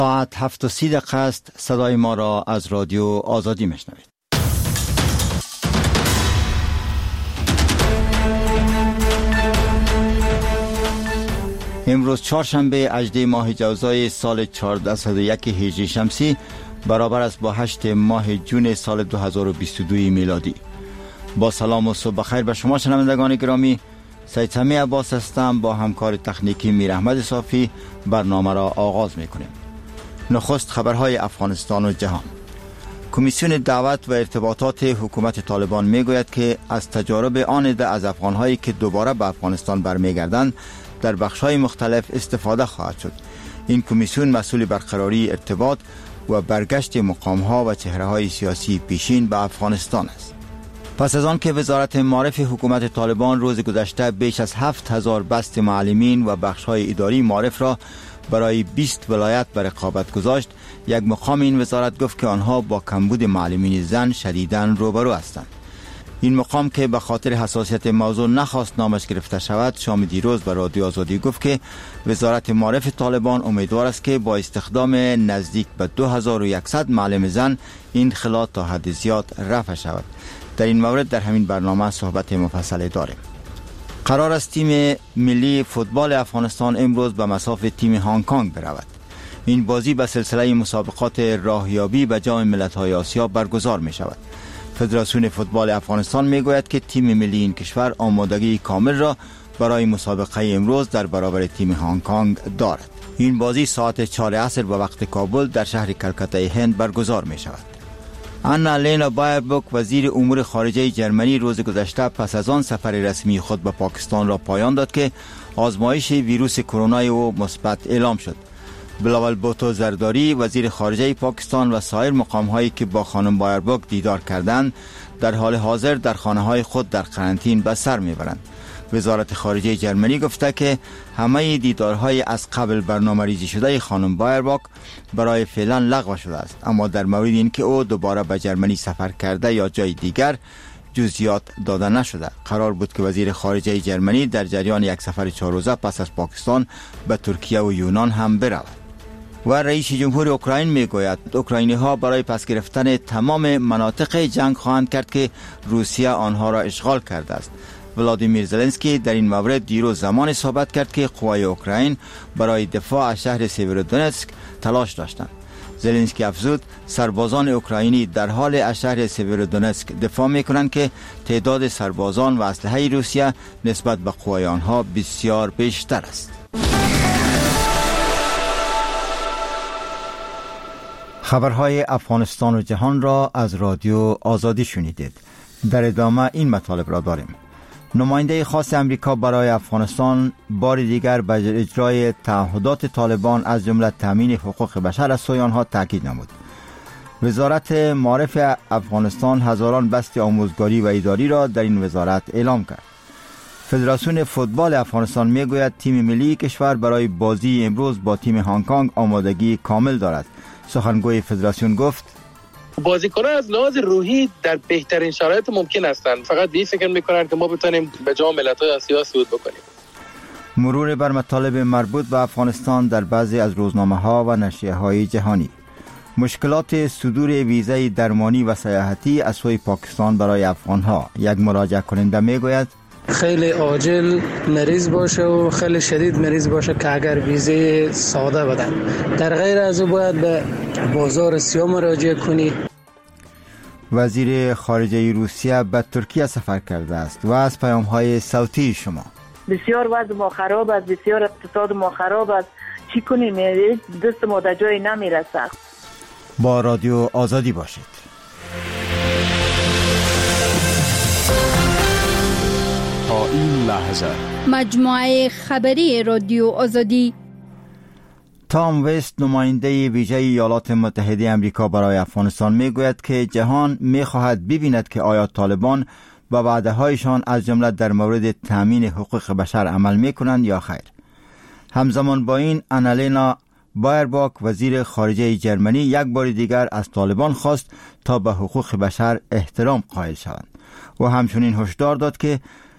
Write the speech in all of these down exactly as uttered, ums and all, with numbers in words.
ساعت هفت و سی دقیقه است. صدای ما را از رادیو آزادی میشنوید. امروز چهارشنبه هجدهم ماه جوزای سال چهارصد و یک هجری شمسی برابر است با هشتم ماه جون سال دو هزار و بیست و دو میلادی. با سلام و صبح بخیر به شما شنوندگان گرامی. سید سمیع عباس هستم. با همکار تکنیکی میر احمد صافی برنامه را آغاز میکنیم. نخست خبرهای افغانستان و جهان. کمیسیون دعوت و ارتباطات حکومت طالبان میگوید که از تجارب آن عده از افغانهایی که دوباره به افغانستان برمیگردند در بخش‌های مختلف استفاده خواهد شد. این کمیسیون مسئول برقراری ارتباط و برگشت مقام‌ها و چهره‌های سیاسی پیشین به افغانستان است. پس از آن که وزارت معارف حکومت طالبان روز گذشته بیش از هفت هزار بست معلمین و بخش‌های اداری معارف را برای بیست ولایت به رقابت گذاشت، یک مقام این وزارت گفت که آنها با کمبود معلمین زن شدیداً روبرو هستند. این مقام که به خاطر حساسیت موضوع نخواست نامش گرفته شود، شام دیروز به رادیو آزادی گفت که وزارت معارف طالبان امیدوار است که با استخدام نزدیک به دو هزار و صد معلم زن این خلات تا حد زیاد رفع شود. در این مورد در همین برنامه صحبت مفصل داریم. قرار است تیم ملی فوتبال افغانستان امروز به مصاف تیم هنگ کنگ برود. این بازی به سلسله مسابقات راهیابی به جام ملت‌های آسیا برگزار می شود. فدراسیون فوتبال افغانستان می گوید که تیم ملی این کشور آمادگی کامل را برای مسابقه امروز در برابر تیم هنگ کنگ دارد. این بازی ساعت چهار عصر به وقت کابل در شهر کلکته هند برگزار می شود. آنا لینا بایربوک وزیر امور خارجه جرمنی روز گذشته پس از آن سفر رسمی خود به پاکستان را پایان داد که آزمایش ویروس کرونا او مثبت اعلام شد. بلاول بوتو زرداری وزیر خارجه پاکستان و سایر مقام‌هایی که با خانم بایربوک دیدار کردند در حال حاضر در خانه‌های خود در قرنطینه به سر میبرند. وزارت خارجه جرمنی گفته که همه دیدارهای از قبل برنامه‌ریزی شده خانم بایربوک برای فعلا لغو شده است، اما در مورد اینکه او دوباره به جرمنی سفر کرده یا جای دیگر جزئیات داده نشده. قرار بود که وزیر خارجه جرمنی در جریان یک سفر چهار روزه پس از پاکستان به ترکیه و یونان هم برود. و رئیس جمهور اوکراین میگوید اوکراینی ها برای پس گرفتن تمام مناطق جنگ خواهند کرد که روسیه آنها را اشغال کرده است. ولادیمیر زلنسکی در این مورد دیروز زمان صحبت کرد که قوای اوکراین برای دفاع از شهر سیورودونتسک تلاش داشتند. زلنسکی افزود سربازان اوکراینی در حال از شهر سیورودونتسک دفاع میکنند که تعداد سربازان و اسلحه روسیه نسبت به قوای آنها بسیار بیشتر است. خبرهای افغانستان و جهان را از رادیو آزادی شنیدید. در ادامه این مطالب را داریم. نماینده خاص امریکا برای افغانستان بار دیگر بر اجرای تعهدات طالبان از جمله تامین حقوق بشر از سوی آنها تاکید نمود. وزارت معارف افغانستان هزاران بست آموزگاری و اداری را در این وزارت اعلام کرد. فدراسیون فوتبال افغانستان میگوید تیم ملی کشور برای بازی امروز با تیم هنگ کنگ آمادگی کامل دارد. سخنگوی فدراسیون گفت بازیکنان از لحاظ روحی در بهترین شرایط ممکن هستند، فقط به این فکر میکنند که ما بتونیم به جام ملت‌های آسیا صعود بکنیم. مرور بر مطالب مربوط به افغانستان در بعضی از روزنامه‌ها و نشریه‌های جهانی. مشکلات صدور ویزای درمانی و سیاحتی از سوی پاکستان برای افغان‌ها. یک مراجعه کننده میگوید خیلی عاجل مریض باشه و خیلی شدید مریض باشه که اگر ویزه ساده بدن، در غیر از او باید به بازار سیاه مراجعه کنی. وزیر خارجه روسیه به ترکیه سفر کرده است و از پیام‌های صوتی شما. بسیار وضع ما خراب است، بسیار اقتصاد ما خراب است، چی کنیم؟ دست ما در جای نمیرسه. با رادیو آزادی باشید. تا این لحظه مجموعه خبری رادیو آزادی. تام وست نماینده ویژه ایالات متحده آمریکا برای افغانستان میگوید که جهان میخواهد ببیند که آیا طالبان به وعده‌هایشان از جمله در مورد تامین حقوق بشر عمل میکنند یا خیر. همزمان با این آنا لینا بایربوک وزیر خارجه جرمنی یک بار دیگر از طالبان خواست تا به حقوق بشر احترام قائل شوند و همچنین هشدار داد که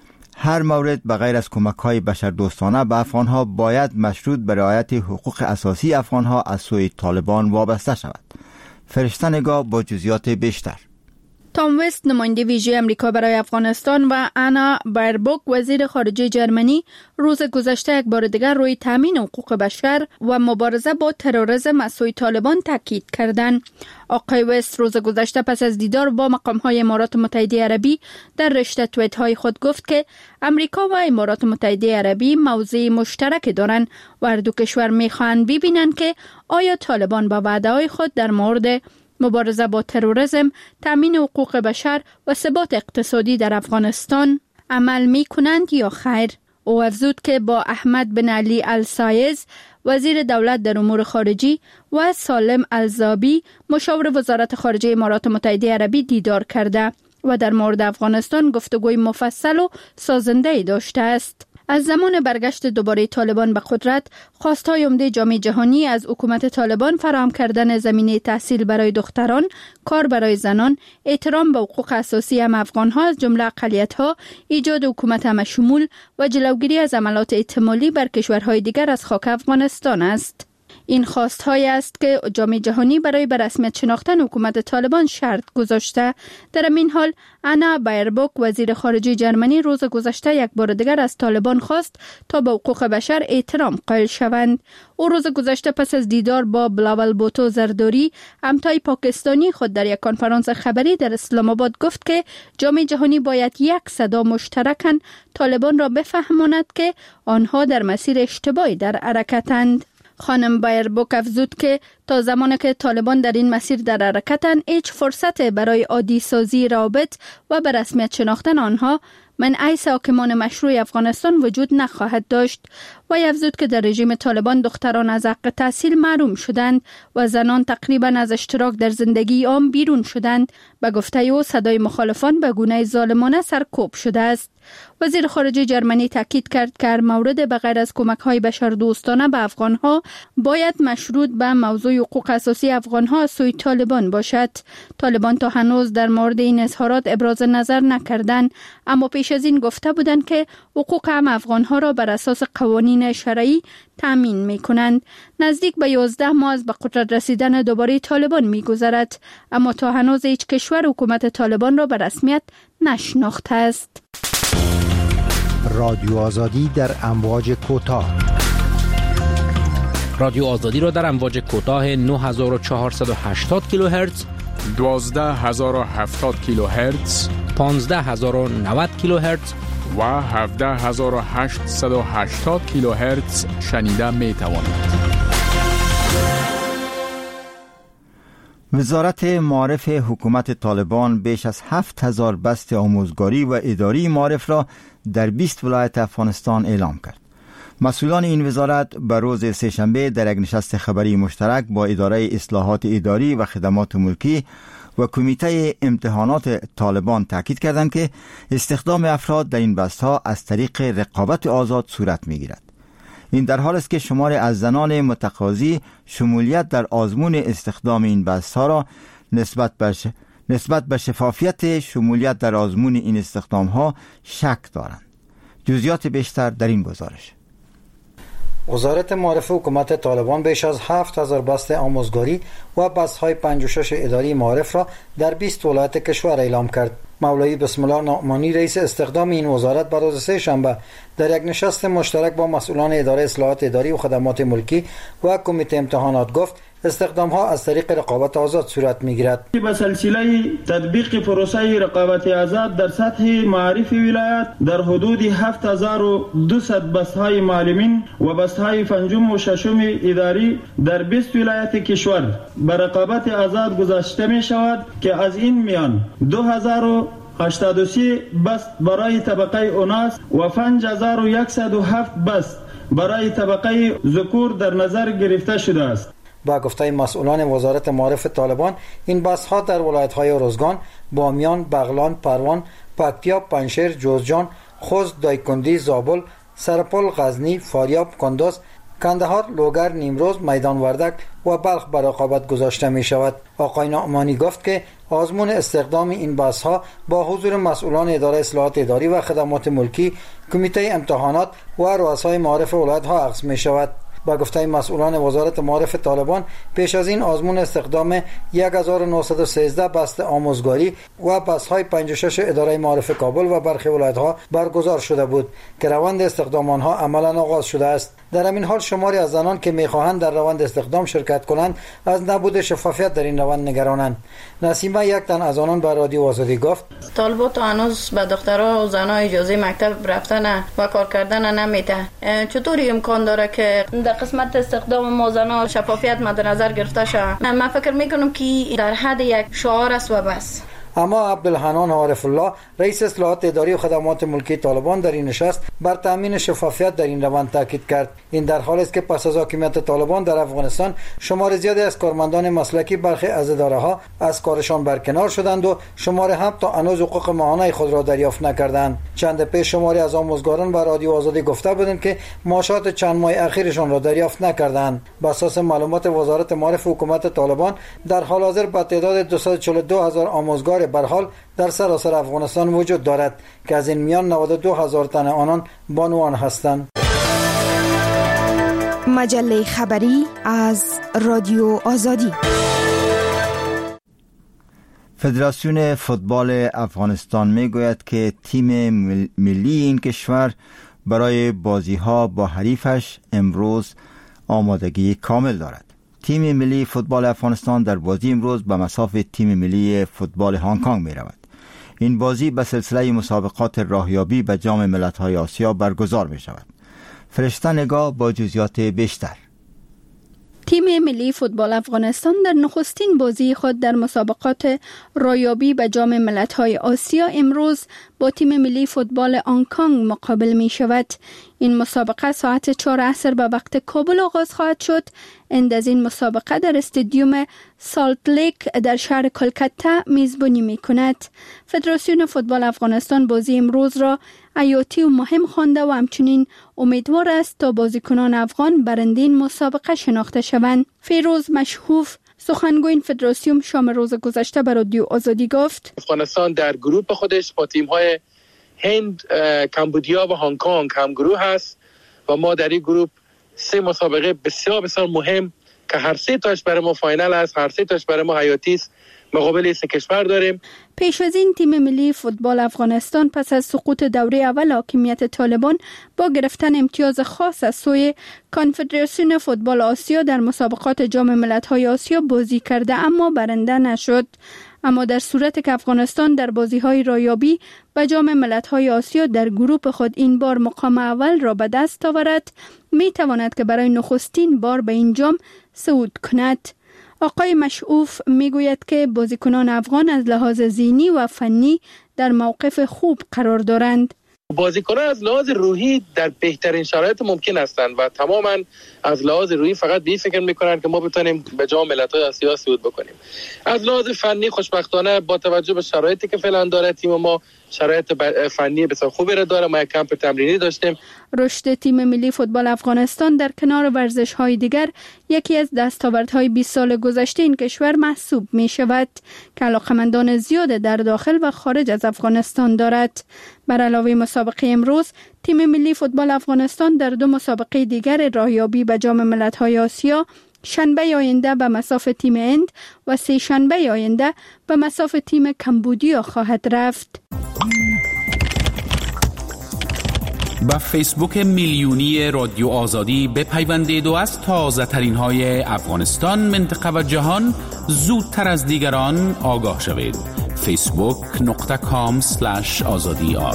هر مورد بغیر از کمک‌های بشردوستانه به افغان‌ها باید مشروط به رعایت حقوق اساسی افغان‌ها از سوی طالبان وابسته شود. فرشته نگاه با جزئیات بیشتر. تام وست نماینده ویژه امریکا برای افغانستان و انا بایربوک وزیر خارجه جرمنی روز گذشته یک بار دیگر روی تامین حقوق بشر و مبارزه با تروریسم از سوی طالبان تاکید کردند. آقای وست روز گذشته پس از دیدار با مقام‌های امارات متحده عربی در رشته توییت‌های خود گفت که امریکا و امارات متحده عربی موضع مشترک دارند و هر دو کشور می‌خواهند ببینند که آیا طالبان با وعده‌های خود در مورد مبارزه با تروریسم، تامین حقوق بشر و ثبات اقتصادی در افغانستان عمل می کنند یا خیر. او افزود که با احمد بن علی السایز وزیر دولت در امور خارجی و سالم الزابی مشاور وزارت خارجه امارات متحده عربی دیدار کرده و در مورد افغانستان گفتگوی مفصل و سازنده داشته است. از زمان برگشت دوباره طالبان به قدرت، خواستهای عمده جامعه جهانی از حکومت طالبان فراهم کردن زمینه تحصیل برای دختران، کار برای زنان، احترام به حقوق اساسی هم افغان‌ها از جمله اقلیت‌ها، ایجاد حکومت همشمول و جلوگیری از حملات احتمالی بر کشورهای دیگر از خاک افغانستان است. این خواست‌های است که جامعه جهانی برای به رسمیت شناختن حکومت طالبان شرط گذاشته. در این حال انا بایربوک وزیر خارجه جرمنی روز گذشته یک بار دیگر از طالبان خواست تا به حقوق بشر احترام قائل شوند. او روز گذشته پس از دیدار با بلاول بوتو زرداری همتای پاکستانی خود در یک کنفرانس خبری در اسلام آباد گفت که جامعه جهانی باید یک صدا مشترکاً طالبان را بفهماند که آنها در مسیر اشتباهی در حرکتند. خانم بایربوک افزود که تا زمانی که طالبان در این مسیر در حرکتند، هیچ فرصت برای عادی سازی رابط و به رسمیت شناختن آنها من ایس حاکمان مشروع افغانستان وجود نخواهد داشت. و افزود که در رژیم طالبان دختران از حق تحصیل محروم شدند و زنان تقریبا از اشتراک در زندگی عام بیرون شدند. به گفته او صدای مخالفان به گونه ظالمانه سرکوب شده است. وزیر خارجه جرمنی تاکید کرد که هر مورد بغیر از کمک‌های بشردوستانه به افغان‌ها باید مشروط به موضوع حقوق اساسی افغان‌ها از سوی طالبان باشد. طالبان تا هنوز در مورد این اظهارات ابراز نظر نکردند، اما پیش از این گفته بودند که حقوق هم افغان‌ها را بر اساس قوانین شرعی تامین می‌کنند. نزدیک به یازده ماه از به قدرت رسیدن دوباره طالبان می‌گذرد، اما تا هنوز هیچ کشور حکومت طالبان را به رسمیت نشناخته است. رادیو آزادی در امواج کوتاه. رادیو آزادی را در امواج کوتاه نه هزار و چهارصد و هشتاد کیلوهرتز، دوازده هزار و هفتاد کیلوهرتز، پانزده هزار و نود کیلوهرتز و هفده هزار و هشتصد و هشتاد کیلوهرتز شنیده می توانید. وزارت معارف حکومت طالبان بیش از هفت هزار بست آموزگاری و اداری معارف را در بیست ولایت افغانستان اعلام کرد. مسئولان این وزارت به روز سه‌شنبه در یک نشست خبری مشترک با اداره اصلاحات اداری و خدمات ملکی و کمیته امتحانات طالبان تاکید کردند که استخدام افراد در این بست‌ها از طریق رقابت آزاد صورت می‌گیرد. این در حال است که شماری از زنان متقاضی شمولیت در آزمون استخدام این بست‌ها را نسبت به نسبت به شفافیت شمولیت در آزمون این استخدام‌ها شک دارند. جزئیات بیشتر در این گزارش. وزارت معارف حکومت طالبان بیش از هفت هزار بست آموزگاری و بست‌های پنجاه و شش اداری معارف را در بیست ولایت کشور اعلام کرد. مولوی بسم الله نعمانی رئیس استخدام این وزارت بر روز سه شنبه در یک نشست مشترک با مسئولان اداره اصلاحات اداری و خدمات ملکی و کمیته امتحانات گفت استخدام ها از طریق رقابت آزاد صورت میگیرد. به سلسله تطبیق پروسه رقابت آزاد در سطح معارف ولایت در حدود هفت هزار و دویست بست‌های معلمین و بست‌های پنجم و ششم اداری در بیست ولایت کشور به رقابت آزاد گذاشته می شود که از این میان دو هزار و هشتاد و سه بست برای طبقه اوناس و پنج هزار و صد و هفت بست برای طبقه ذکور در نظر گرفته شده است. با گفته مسئولان وزارت معارف طالبان این بست‌ها در ولایت‌های روزگان، بامیان، بغلان، پروان، پکتیا، پنشیر، جوزجان، خوست، دایکندی، زابل، سرپل، غزنی، فاریاب، کندوز، کندهار، لوگر، نیمروز، میدان وردک و بلخ بر رقابت گذاشته می شود. آقای نعمانی گفت که آزمون استخدام این بس ها با حضور مسئولان اداره اصلاحات اداری و خدمات ملکی، کمیته امتحانات و رؤسای معارف ولایت ها عقد می شود. با گفته مسئولان وزارت معارف طالبان، پیش از این آزمون استخدام یک هزار و نهصد و سیزده بست آموزگاری و بست‌های پنجاه و شش اداره معارف کابل و برخی ولایت‌ها برگزار شده بود که روند استخدام آنها عملاً آغاز شده است. در همین حال شماری از زنان که می‌خواهند در روند استخدام شرکت کنند از نبود شفافیت در این روند نگرانند. نسیمه یک تن از آنان به رادیو آزادی گفت: طالبات هنوز به دخترها و زنها اجازه مکتب رفتن و کار کردن نمیده. چطوری امکان داره که در قسمت استخدام ما زنها شفافیت مد نظر گرفته شود؟ من فکر میکنم که در حد یک شعار است و بس. اما عبدالحنان عارف الله، رئیس اصلاحات اداری و خدمات ملکی طالبان، در این نشست بر تامین شفافیت در این روند تاکید کرد. این در حالی است که پس از حاکمیت طالبان در افغانستان شمار زیادی از کارمندان مسلکی برخی از اداره‌ها از کارشان برکنار شدند و شمار هم تا هنوز حقوق ماهانه خود را دریافت نکردند. چند پیش شماری از آموزگاران به رادیو آزادی گفته بودند که معاشات چند ماه اخیرشان را دریافت نکردند. بر اساس معلومات وزارت معارف حکومت طالبان، در حال حاضر با تعداد دویست و چهل و دو هزار آموزگار به حال در سراسر افغانستان وجود دارد که از این میان نود و دو هزار تن آنان بانوان هستند. مجله خبری از رادیو آزادی. فدراسیون فوتبال افغانستان میگوید که تیم ملی این کشور برای بازی‌ها با حریفش امروز آمادگی کامل دارد. تیم ملی فوتبال افغانستان در بازی امروز به مسافت تیم ملی فوتبال هنگ کنگ می رود. این بازی به سلسله مسابقات راهیابی به جام ملت‌های آسیا برگزار می شود. فرشته نگاه با جزئیات بیشتر. تیم ملی فوتبال افغانستان در نخستین بازی خود در مسابقات راهیابی به جام ملت‌های آسیا امروز با تیم ملی فوتبال هنگ کنگ مقابل می شود. این مسابقه ساعت چهار عصر به وقت کابل آغاز خواهد شد. اند از این مسابقه در استادیوم سالت لیک در شهر کلکته میزبانی می کند. فدراسیون فوتبال افغانستان بازی امروز را حیاتی و مهم خوانده و همچنین امیدوار است تا بازیکنان افغان برنده این مسابقه شناخته شوند. فیروز مشهوف، سخنگوی فدراسیون، شام روز گذشته به رادیو آزادی گفت: افغانستان در گروه خودش با تیم‌های هند، کمبودیا و هنگ کنگ هم گروه هست و ما در این گروه سه مسابقه بسیار بسیار مهم که هر سه تاش برای ما فاینال است، هر سه تاش برای ما حیاتی است، مقابل سه کشور داریم. پیش از این تیم ملی فوتبال افغانستان پس از سقوط دوره اول حاکمیت طالبان با گرفتن امتیاز خاص از سوی کنفدراسیون فوتبال آسیا در مسابقات جام ملت‌های آسیا بازی کرده اما برنده نشد. اما در صورت که افغانستان در بازی‌های راهیابی به جام ملت‌های آسیا در گروه خود این بار مقام اول را به دست آورد، می‌تواند که برای نخستین بار به این جام صعود کند. آقای مشعوف میگوید که بازیکنان افغان از لحاظ ذهنی و فنی در موقف خوب قرار دارند. بازیکنان از لحاظ روحی در بهترین شرایط ممکن هستند و تماما از لحاظ روحی فقط به این فکر میکنن که ما بتونیم به جام ملت‌های آسیا صعود بکنیم. از لحاظ فنی خوشبختانه با توجه به شرایطی که فعلا داره تیم ما شرایط فنی بسیار خوبی را داره. ما یک کمپ تمرینی داشتیم. رشد تیم ملی فوتبال افغانستان در کنار ورزش‌های دیگر یکی از دستاوردهای بیست سال گذشته این کشور محسوب می شود که علاقه‌مندان زیاد در داخل و خارج از افغانستان دارد. بر علاوه مسابقه امروز، تیم ملی فوتبال افغانستان در دو مسابقه دیگر راهیابی به جام ملت‌های آسیا شنبه آینده به مسافت تیم هند و سه شنبه آینده به مسافت تیم کمبودیا خواهد رفت. با فیسبوک میلیونی رادیو آزادی بپیوندید و از تازه ترین های افغانستان، منطقه و جهان زودتر از دیگران آگاه شوید. فیسبوک نقطه کام سلش آزادی آر.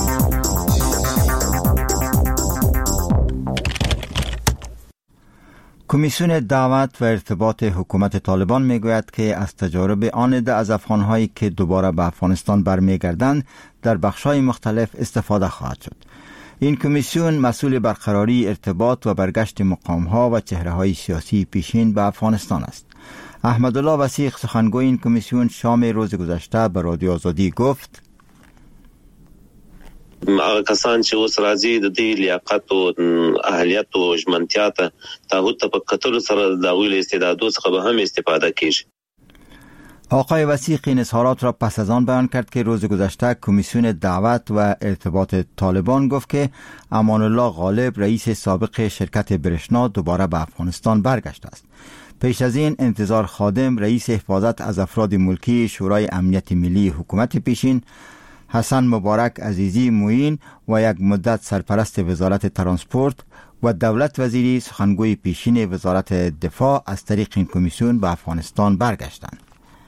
کمیسیون دعوت و ارتباط حکومت طالبان میگوید که از تجارب آن عده از افغان‌هایی که دوباره به افغانستان برمیگردند در بخش‌های مختلف استفاده خواهد شد. این کمیسیون مسئول برقراری ارتباط و برگشت مقام‌ها و چهره‌های سیاسی پیشین به افغانستان است. احمدالله وثیق، سخنگوی این کمیسیون، شام روز گذشته به رادیو آزادی گفت: هغه کسان چې اوس راځي د دې لیاقت او اهلیت او ژمنتیا ته تعهد په کتلو سره د ویل استعدادو څخه به هم استفاده کیږي. آقای وثیق این اظهارات را پس از آن بیان کرد که روز گذشته کمیسیون دعوت و ارتباط طالبان گفت که امان الله غالب رئیس سابق شرکت برشنا دوباره به افغانستان برگشته است. پیش از این انتظار خادم رئیس حفاظت از افراد ملکی شورای امنیت ملی حکومت پیشین، حسن مبارک عزیزی معین و یک مدت سرپرست وزارت ترانسپورت و دولت وزیری سخنگوی پیشین وزارت دفاع از طریق این کمیسیون به افغانستان برگشتند.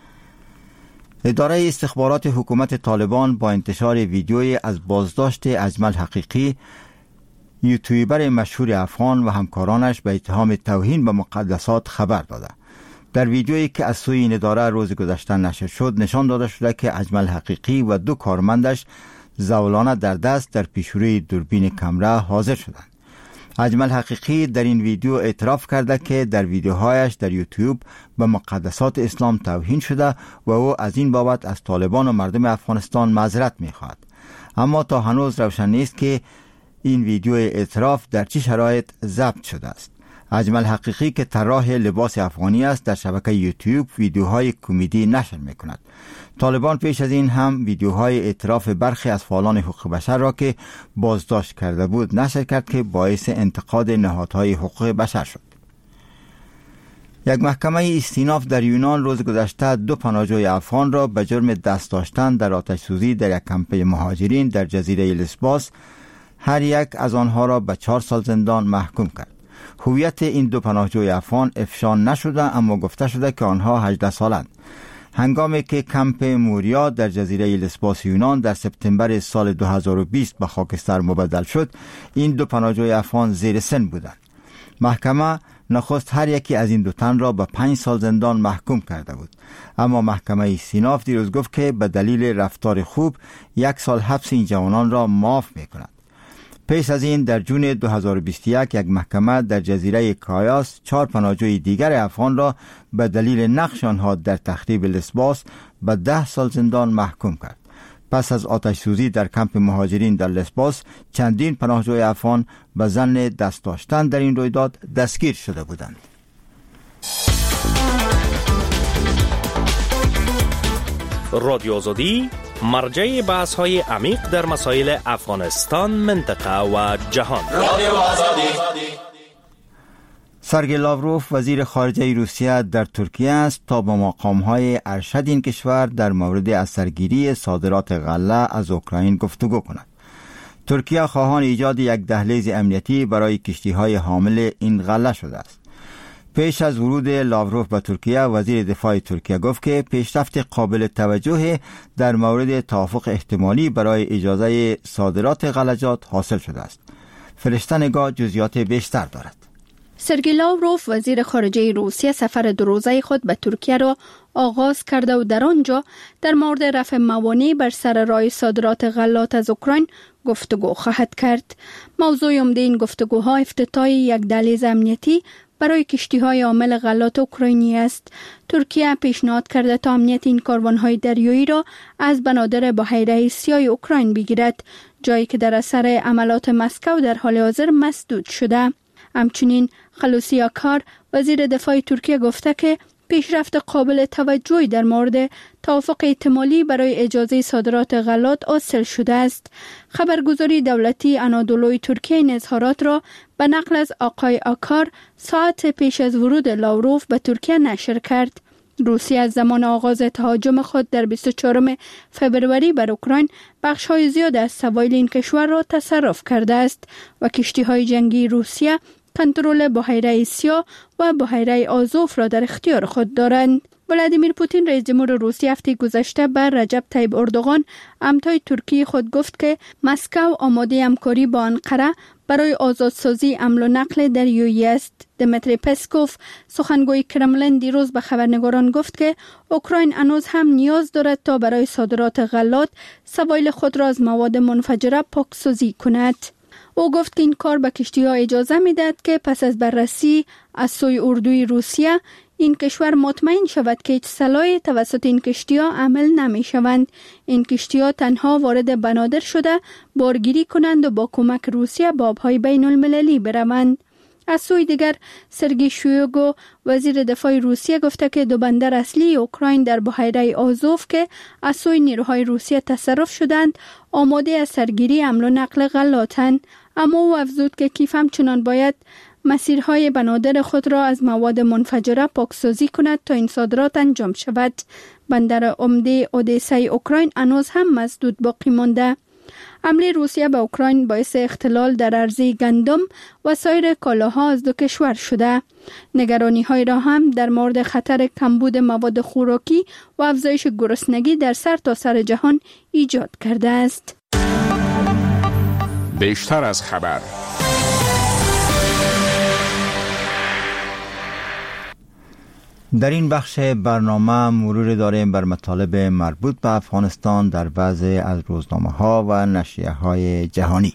اداره استخبارات حکومت طالبان با انتشار ویدیویی از بازداشت اجمل حقیقی، یوتیوبر مشهور افغان و همکارانش به اتهام توهین به مقدسات خبر داده. در ویدیویی که از سوی این اداره روز گذشته نشر شد نشان داده شده که اجمل حقیقی و دو کارمندش زولانه در دست در پیشروی دوربین کامرا حاضر شدند. اجمل حقیقی در این ویدیو اعتراف کرده که در ویدیوهایش در یوتیوب به مقدسات اسلام توهین شده و او از این بابت از طالبان و مردم افغانستان معذرت می‌خواهد. اما تا هنوز روشن نیست که این ویدیو اعتراف در چه شرایط ضبط شده است. اجمل حقیقی که طراح لباس افغانی است در شبکه یوتیوب ویدیوهای کمدی نشر می‌کند. طالبان پیش از این هم ویدیوهای اعتراف برخی از فعالان حقوق بشر را که بازداشت کرده بود نشر کرد که باعث انتقاد نهادهای حقوق بشر شد. یک محکمه استیناف در یونان روز گذشته دو پناهجوی افغان را به جرم دست داشتن در آتش سوزی در یک کمپ مهاجرین در جزیره لسباس، هر یک از آنها را به چهار سال زندان محکوم کرد. هویت این دو پناهجوی افغان افشا نشده اما گفته شده که آنها هجده سالند. هنگامی که کمپ موریا در جزیره لسباس یونان در سپتامبر سال دو هزار و بیست به خاکستر مبدل شد، این دو پناهجوی افغان زیر سن بودند. محکمه نخست هر یکی از این دو تن را به پنج سال زندان محکوم کرده بود، اما محکمه استیناف دیروز گفت که به دلیل رفتار خوب یک سال حبس این جوانان را معاف می‌کند. پیش از این در جون دو هزار و بیست و یک یک محکمه در جزیره کایاس چهار پناهجوی دیگر افغان را به دلیل نقش آنها در تخریب لسباس به ده سال زندان محکوم کرد. پس از آتش سوزی در کمپ مهاجرین در لسباس چندین پناهجوی افغان به ظن دست داشتن در این رویداد دستگیر شده بودند. رادیو آزادی مرجع بحث های عمیق در مسائل افغانستان، منطقه و جهان. رادیو آزادی. سرگئی لاوروف وزیر خارجه روسیه در ترکیه است تا با مقام‌های ارشد این کشور در مورد اثرگیری صادرات غله از اوکراین گفتگو کند. ترکیه خواهان ایجاد یک دهلیز امنیتی برای کشتی‌های حامل این غله شده است. پیش از ورود لاوروف به ترکیه، وزیر دفاع ترکیه گفت که پیشرفت قابل توجه در مورد توافق احتمالی برای اجازه صادرات غلجات حاصل شده است. فرشته نگاه جزئیات بیشتر دارد. سرگئی لاوروف وزیر خارجه روسیه سفر دو روزه خود به ترکیه را آغاز کرده و در آنجا در مورد رفع موانع بر سر راه صادرات غلات از اوکراین گفتگو خواهد کرد. موضوع عمده این گفتگوها افتتاح یک دهلیز امنیتی برای کشتی‌های حامل غلات اوکراینی است. ترکیه پیشنهاد کرده تا امنیت این کاروان‌های دریایی را از بنادر بحیره سیاه اوکراین بگیرد، جایی که در اثر عملات مسکو در حال حاضر مسدود شده. همچنین خلوصی آکار وزیر دفاع ترکیه گفته که پیشرفت قابل توجهی در مورد توافق احتمالی برای اجازه صادرات غلات حاصل شده است. خبرگزاری دولتی آنادولوی ترکیه این اظهارات را به نقل از آقای آکار ساعت پیش از ورود لاوروف به ترکیه نشر کرد. روسیه از زمان آغاز تهاجم خود در بیست و چهارم فوریه بر اوکراین بخش‌های زیاد از سواحل این کشور را تصرف کرده است و کشتی‌های جنگی روسیه کنترل بحیره سیاه و بحیره آزوف را در اختیار خود دارند. ولادیمیر پوتین رئیس جمهور روسیه هفته گذشته بر رجب طیب اردوغان همتای ترکیه خود گفت که مسکو آماده همکاری با آنقره برای آزادسازی حمل و نقل دریایی است. دمیتری پسکوف سخنگوی کرملین دیروز به خبرنگاران گفت که اوکراین هنوز هم نیاز دارد تا برای صادرات غلات سواحل خود را از مواد منفجره پاکسازی کند. او گفت که این کار به کشتی‌ها اجازه می‌دهد که پس از بررسی از سوی اردوی روسیه این کشور مطمئن شود که هیچ سلاحی توسط این کشتی‌ها عمل نمی شوند. این کشتی‌ها تنها وارد بنادر شده بارگیری کنند و با کمک روسیه به آب‌های بین المللی بروند. از سوی دیگر سرگی شویگو وزیر دفاع روسیه گفته که دو بندر اصلی اوکراین در بحیره آزوف که از سوی نیروهای روسیه تصرف شدند آماده از سرگیری حمل و نقل غلاتند. اما او افزود که کیف همچنان باید مسیرهای بنادر خود را از مواد منفجره پاکسازی کند تا این صادرات انجام شود. بندر عمده اودیسای اوکراین هنوز هم مسدود باقی مانده. حمله روسیه به اوکراین باعث اختلال در عرضه گندم و سایر کالاها از دو کشور شده. نگرانی های را هم در مورد خطر کمبود مواد خوراکی و افزایش گرسنگی در سرتاسر سر جهان ایجاد کرده است. بیشتر از خبر. در این بخش برنامه مرور داریم بر مطالب مربوط به افغانستان در بعضی از روزنامه ها و نشریه های جهانی.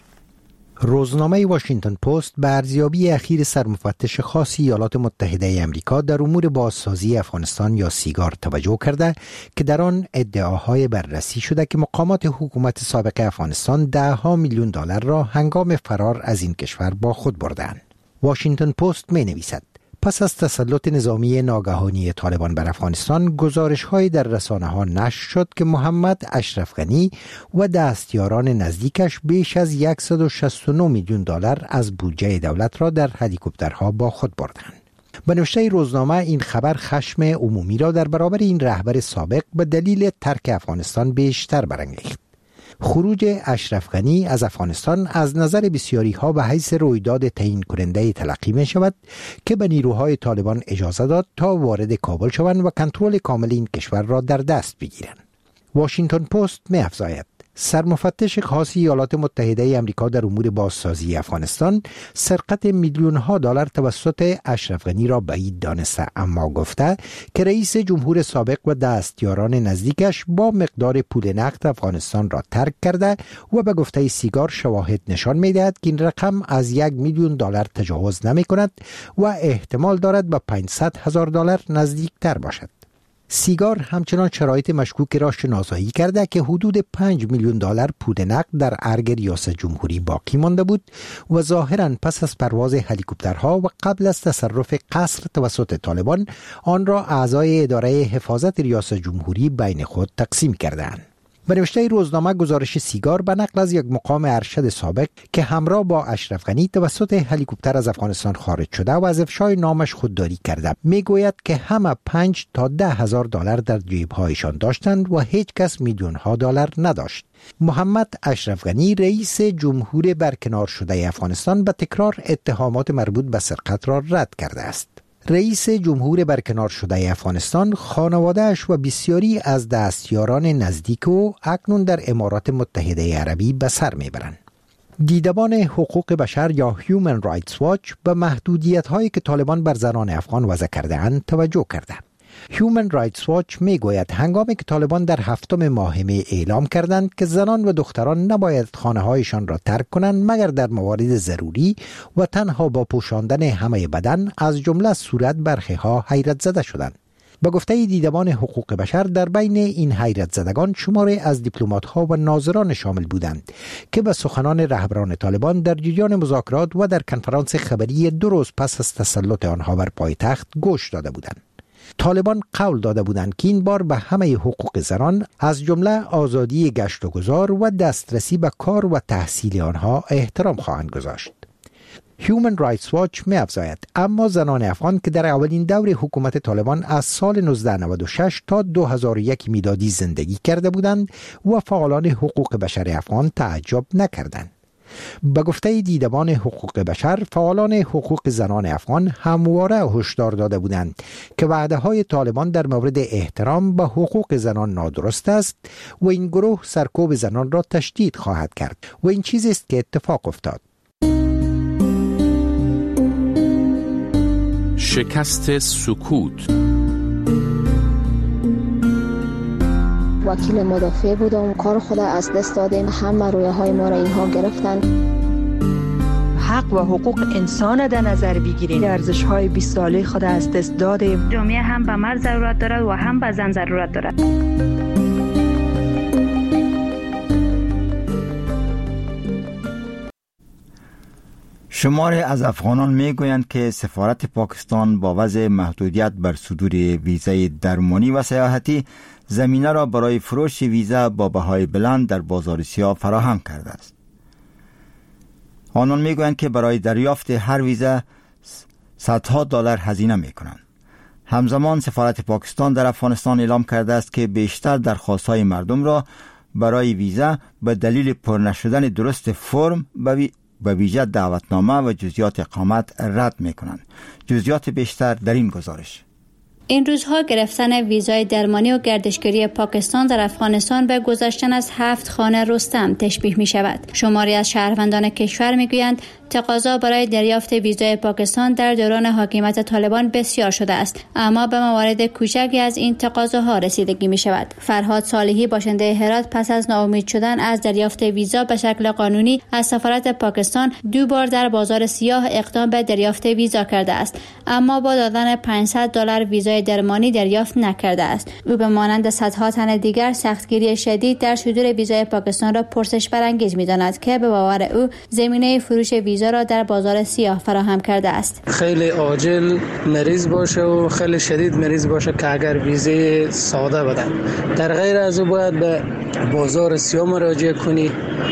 روزنامه واشنگتن پست به ارزیابی اخیر سرمفتش خاص ایالات متحده ای آمریکا در امور بازسازی افغانستان یا سیگار توجه کرده که در آن ادعاهای بررسی شده که مقامات حکومت سابق افغانستان ده ها میلیون دلار را هنگام فرار از این کشور با خود بردند. واشنگتن پست می نویسد پس از تسلط نظامی ناگهانی طالبان بر افغانستان، گزارش‌های در رسانه‌ها نشر شد که محمد اشرف غنی و دستیاران نزدیکش بیش از صد و شصت و نه میلیون دلار از بودجه دولت را در هلیکوپترها با خود بردند. به نوشته روزنامه این خبر خشم عمومی را در برابر این رهبر سابق به دلیل ترک افغانستان بیشتر برانگیخت. خروج اشرف غنی از افغانستان از نظر بسیاری ها به حیث رویداد تعیین کننده تلقی می شود که به نیروهای طالبان اجازه داد تا وارد کابل شوند و کنترل کامل این کشور را در دست بگیرند. واشنگتن پست می افزاید سرمفتش خاص ایالات متحده ای آمریکا در امور بازسازی افغانستان سرقت میلیون ها دلار توسط اشرف غنی را بعید دانسته، اما گفته که رئیس جمهور سابق و دستیاران نزدیکش با مقدار پول نقد افغانستان را ترک کرده و به گفته سیگار شواهد نشان می‌دهد که این رقم از یک میلیون دلار تجاوز نمی کند و احتمال دارد به پانصد هزار دلار نزدیکتر باشد. سیگار همچنان شرایط مشکوک را شناسایی کرده که حدود پنج میلیون دلار پول نقد در ارگ ریاست جمهوری باقی مانده بود و ظاهراً پس از پرواز هلیکوپترها و قبل از تصرف قصر توسط طالبان آن را اعضای اداره حفاظت ریاست جمهوری بین خود تقسیم کردند. به نوشته روزنامه گزارش سیگار به نقل از یک مقام ارشد سابق که همراه با اشرف غنی توسط هلیکوپتر از افغانستان خارج شده و از افشای نامش خودداری کرده میگوید که همه پنج تا ده هزار دلار در جیبهایشان داشتند و هیچ کس میلیون ها دلار نداشت. محمد اشرف غنی رئیس جمهور برکنار شده افغانستان به تکرار اتهامات مربوط به سرقت را رد کرده است. رئیس جمهور برکنار شده افغانستان، خانواده‌اش و بسیاری از دستیاران نزدیک او اکنون در امارات متحده عربی به سر میبرند. دیدبان حقوق بشر یا هیومن رایتس واچ به محدودیت‌هایی که طالبان بر زنان افغان وضع کرده‌اند توجه کرده. هیومن رایتس واچ میگوید هنگامی که طالبان در هفتم ماه می اعلام کردند که زنان و دختران نباید خانه‌هایشان را ترک کنند مگر در موارد ضروری و تنها با پوشاندن همه بدن، از جمله صورت برخی‌ها حیرت زده شدند. به گفته دیدبان حقوق بشر در بین این حیرت زدگان شماری از دیپلمات‌ها و ناظران شامل بودند که به سخنان رهبران طالبان در جریان مذاکرات و در کنفرانس خبری دو روز پس از تسلط آنها بر پایتخت گوش داده بودند. طالبان قول داده بودند که این بار به همه حقوق زنان از جمله آزادی گشت و گذار و دسترسی به کار و تحصیل آنها احترام خواهند گذاشت. هیومن رایتس واچ می افزاید اما زنان افغان که در اولین دور حکومت طالبان از سال نوزده نود و شش تا دو هزار و یک میلادی زندگی کرده بودند و فعالان حقوق بشر افغان تعجب نکردند. به گفته دیدبان حقوق بشر، فعالان حقوق زنان افغان همواره هشدار داده بودند که وعده‌های طالبان در مورد احترام به حقوق زنان نادرست است و این گروه سرکوب زنان را تشدید خواهد کرد و این چیزی است که اتفاق افتاد. شکست سکوت. وکیل مدافع بودم، کار خود از دست دادیم، همه رویه های ما را اینها گرفتن. حق و حقوق انسان در نظر بگیریم. ارزش‌های بیست ساله خود از دست دادیم. جامعه هم به مرد ضرورت دارد و هم به زن ضرورت دارد. شماری از افغانان میگویند که سفارت پاکستان با وضع محدودیت بر صدور ویزای درمانی و سیاحتی زمینه را برای فروش ویزا با بهای بلند در بازار سیاه فراهم کرده است. آنان میگویند که برای دریافت هر ویزا صدها دلار هزینه میکنند. همزمان سفارت پاکستان در افغانستان اعلام کرده است که بیشتر درخواست‌های مردم را برای ویزا به دلیل پر نشدن درست فرم به ویژه دعوتنامه و جزئیات اقامت رد میکنند. جزئیات بیشتر در این گزارش. این روزها گرفتن ویزای درمانی و گردشگری پاکستان در افغانستان به گذشتن از هفت خانه رستم تشبیه می شود. شماری از شهروندان کشور می گویند تقاضا برای دریافت ویزای پاکستان در دوران حاکمیت طالبان بسیار شده است، اما به موارد کوچکی از این تقاضاها رسیدگی می شود. فرهاد صالحی باشنده هرات پس از ناامید شدن از دریافت ویزا به شکل قانونی از سفارت پاکستان دو بار در بازار سیاه اقدام به دریافت ویزا کرده است، اما با دادن پانصد دلار ویزای درمانی دریافت نکرده است. او به مانند صدها تن دیگر سختگیری شدید در صدور ویزای پاکستان را پرسش برانگیز می‌داند که به باور او زمینه فروش ویزا را در بازار سیاه فراهم کرده است. خیلی عاجل مریض باشه و خیلی شدید مریض باشه که اگر ویزه ساده بدن، در غیر از او باید به بازار سیاه مراجعه کنی.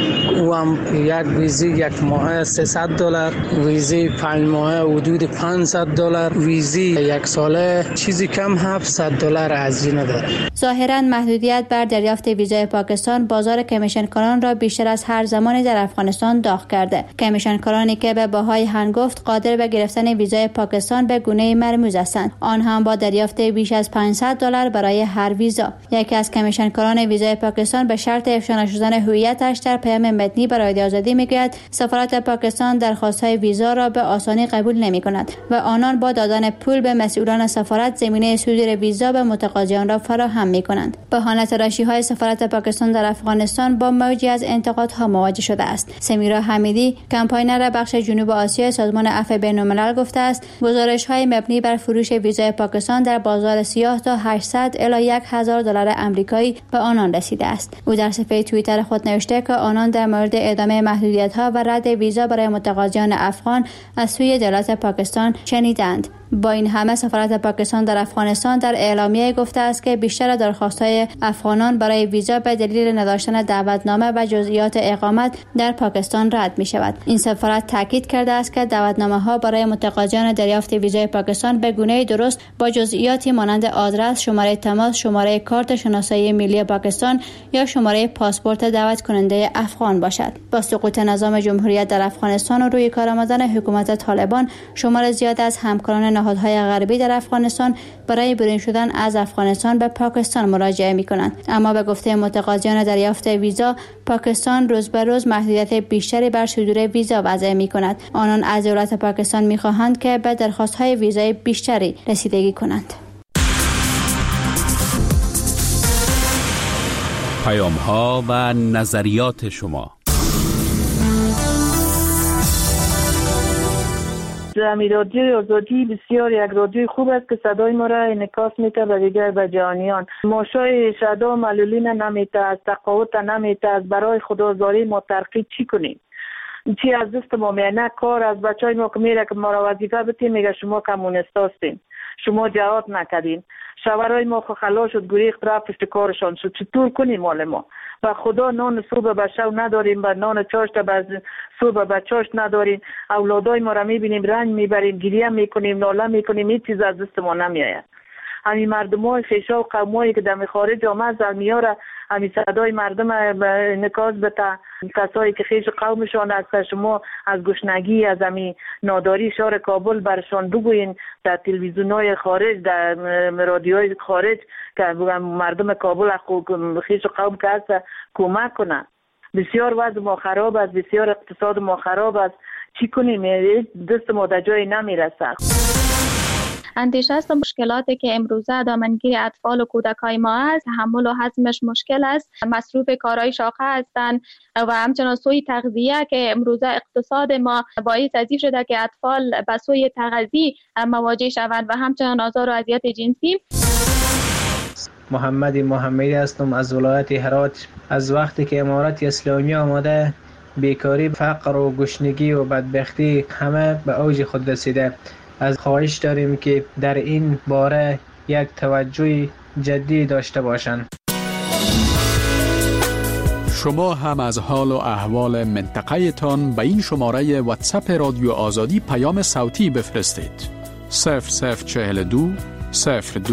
او هم یک ویزه یک ماه سیصد دلار، ویزه پنج ماه حدود پانصد دلار، ویزه یک ساله چیزی کم هفتصد دلار هزینه داره. ظاهراً محدودیت بر دریافت ویزای پاکستان بازار کمیشنکاران را بیشتر از هر زمانی در افغانستان داغ کرده. کمیشنکارانی که به بهای هنگفت قادر به گرفتن ویزای پاکستان به گونه مرموز هستند، آن هم با دریافت بیش از پانصد دلار برای هر ویزا. یکی از کمیشنکاران ویزای پاکستان به شرط افشا نشدن هویتش در پیام متنی برای رادیو آزادی میگوید سفارت پاکستان درخواست‌های ویزا را به آسانی قبول نمی‌کند و آنان با دادن پول به مسئولان سفارت زمینه صدور ویزا به متقاضیان را فراهم می‌کنند. بهانه تراشی‌های سفارت پاکستان در افغانستان با موجی از انتقادها مواجه شده است. سمیرا حمیدی، کمپاینر بخش جنوب آسیا سازمان عفو بین‌الملل گفته است گزارش‌های مبنی بر فروش ویزای پاکستان در بازار سیاه تا هشتصد الی هزار دلار آمریکایی به آنان رسیده است. او در صفحه توییتر خود نوشته که آنان در مورد ادامه محدودیت‌ها و رد ویزا برای متقاضیان افغان از سوی دولت پاکستان شنیدند. با این همه سفارت پاکستان در افغانستان در اعلامیه گفته است که بیشتر درخواست‌های افغانان برای ویزا به دلیل نداشتن دعوتنامه و جزئیات اقامت در پاکستان رد می‌شود. این سفارت تاکید کرده است که دعوتنامه‌ها برای متقاضیان دریافت ویزای پاکستان به گونه درست با جزئیاتی مانند آدرس، شماره تماس، شماره کارت شناسایی ملی پاکستان یا شماره پاسپورت دعوت کننده افغان باشد. با سقوط نظام جمهوریت در افغانستان و روی کار آمدن حکومت طالبان، شمار زیاد از همکاران نهادهای غربی در افغانستان برای برون شدن از افغانستان به پاکستان مراجعه می‌کنند، اما به گفته متقاضیان دریافت ویزا، پاکستان روز به روز محدودیت بیشتری بر صدور ویزا وضع می‌کند. آنان از دولت پاکستان می‌خواهند که به درخواست‌های ویزای بیشتری رسیدگی کنند. پیام‌ها و نظریات شما. رادیوی آزادی بسیار یک رادیوی خوب است که صدای ما را انعکاس میده به دیگر به جهانیان. ماشای شدا معلولین نمیته، از تقاوت نمیته، از برای خدازاری ما ترقی چی کنیم؟ چی از دست ما میانه کار از بچهای ما که میره که ما را وظیفه بتیم میگه شما کمونیست هستین، شما جهاد نکردین. شوهرای ما خو خلا شد گریخت رفت پشت کارشان شد. چطور کنیم مال ما؟ و خدا نان صبح به شو نداریم و نان چاشت به صبح به چاشت نداریم. اولادای ما را میبینیم رنج میبریم، گریه میکنیم، ناله میکنیم، هیچ چیز از دست ما نمیآید. همین مردمای خیشا و قومایی که در خارج آمد در میاره همین صدای مردم نکاز به کسایی که خیش قومشان است. شما از گشنگی از همین ناداری شهر کابل برشان بگوین در تلویزیون‌های خارج، در رادیوهای خارج که مردم کابل خیش قوم که هست کمک کنه. بسیار وضع ما خراب است، بسیار اقتصاد ما خراب است. چی کنیم؟ دست ما در جای نمیرسه. اندیشه است مشکلاتی که امروزه دامنگیر اطفال و کودکای ما است، تحمل و هضمش مشکل است، مصروف کارهای شاقه هستند و همچنان سوی تغذیه که امروزه اقتصاد ما باعث از این شده که اطفال به سوی تغذیه مواجه شوند و همچنان آزار و اذیت جنسی. محمد محمدی هستم از ولایت هرات. از وقتی که امارت اسلامی آمده بیکاری، فقر و گشنگی و بدبختی همه به اوج خود رسیده. از خواهش داریم که در این باره یک توجه جدی داشته باشند. شما هم از حال و احوال منطقه تان به این شماره واتساپ رادیو آزادی پیام صوتی بفرستید. صفر صفر چهل و دو صفر دو